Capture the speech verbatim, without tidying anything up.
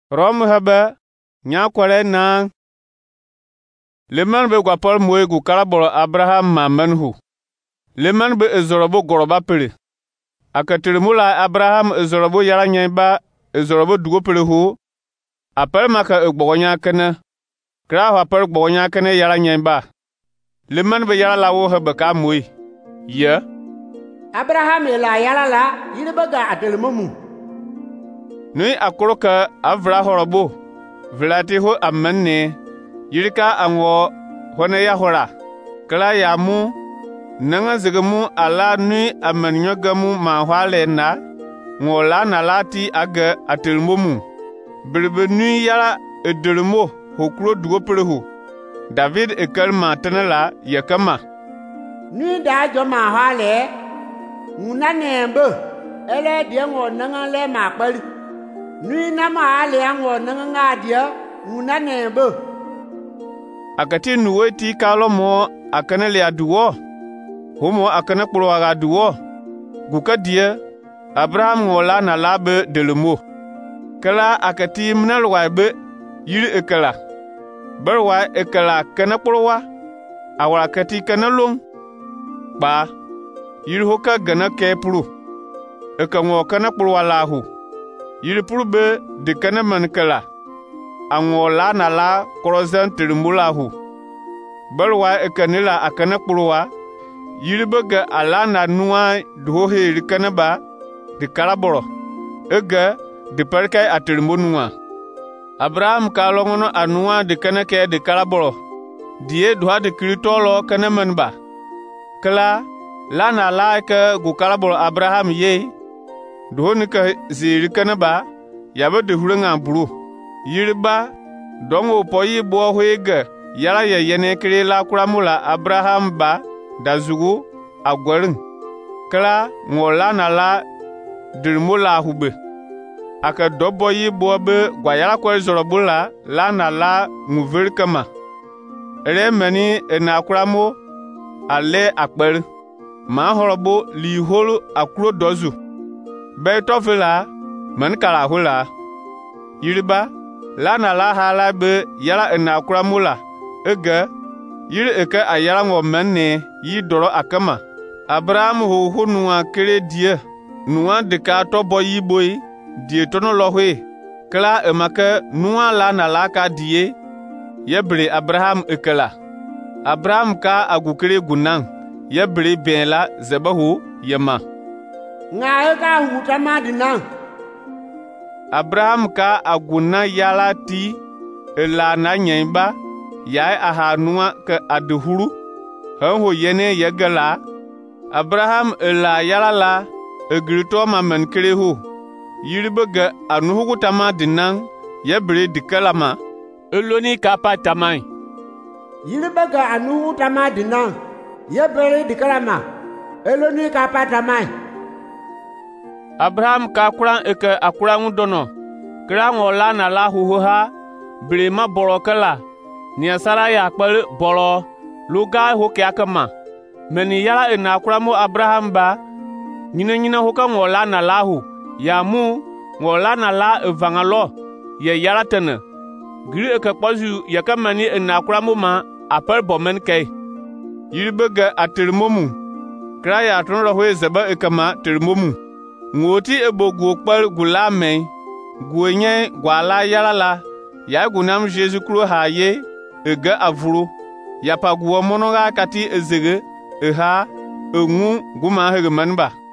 Rom haba nya kware na leman be gwapol moy gu karaboro Abraham ma manhu leman be ezorobo goroba pere akatere mula Abraham ezorobo yara nyeba ezorobo dugo pere ho apel maka egbogonya kana kra ho apel gbogonya kana yara nyeba leman be yara lawo haba ka moy ya Abraham la yara la yirbaga atelmumu Nui akoroka avra horobo vlati ho amanne yirika anwo hone ya hora kala yamu nanga zegamu ala nui amanyogamu ma hwale na ngola na lati aga atelmomu birbe nui yara edelmo hokro dugo prehu David ekalma tanala yakama nui da jo ma hwale ngunanembe ele diengo nanga le ma kpali Nui na ma ale ango nanga dia una nebo akati nuweti kalo mo akana le aduwo homo akana kporo aga aduwo guka dia Abraham ngola na labe delemo kala akati mnalwa be yiri ekala barwa ekala kana kporowa awara kati kana long ba yiri hoka gana kepru ekango kana kporowa lahu yiri purbe de kana mankala angola na la korozan tirmulahu barwa ekanila akana kpurwa yiri baga ala na nuwa dohe rikana ba de karaboro ega de parkai atirmunuwa Abraham kalongono anuwa de kana ke de karaboro die doha de kritolo kana manba kala la na la ka gu karaboro Abraham ye Dohoni ka ziri kana ba yaba de hurenga buru yiriba dongo poyi bo hoega yara ya yene kire la kuramula Abraham ba dazugu agwarin kala ngola na la dirmula hube aka dobo yi bo be gwayara ko zorobula la na la nguver kama ere mani ena kuramo ale akper ma horobo li holo akuro dozu Be tofela man kala hula yiriba la na la hala be yara ena kuramula ega yiri eke ayara ngo manne yi doro akama Abraham ho ho nuwa kere die nuwa de ka to boyi boy die tono lohwe kala emaka nuwa la na la ka die yebre Abraham ekala Abraham ka agukere gunan yebre ben la zebahu yema Nga ka hutama dinan Abraham ka aguna yala ti ela na nyemba ya ahanua ka adhuru hanho yene yagala Abraham ela yala la egrito ma mankrehu yiribaga anuhu tama dinan yebre dikalama eloni kapa tamai yiribaga anuhu tama dinan yebre dikalama eloni kapa tamai Abraham ka kuran eke akuran dono kra ngola na la huha brema borokala ni asara ya kpal boro luga hoke akama meni yala ina akuramo Abraham ba nyina nyina hoka ngola na lahu ya mu ngola na la evangalo ye yala tene gri eke kpazu ya kamani ina akuramo ma apel bomen kai yiribega atirmomu kra ya tonro ho ezeba ekama tirmomu Ngoti ebogu kpal gulame guenye gwala yalala ya gunam Jésus kro haye ega avuru ya paguo monoga kati ezege eha engu guma hegemanba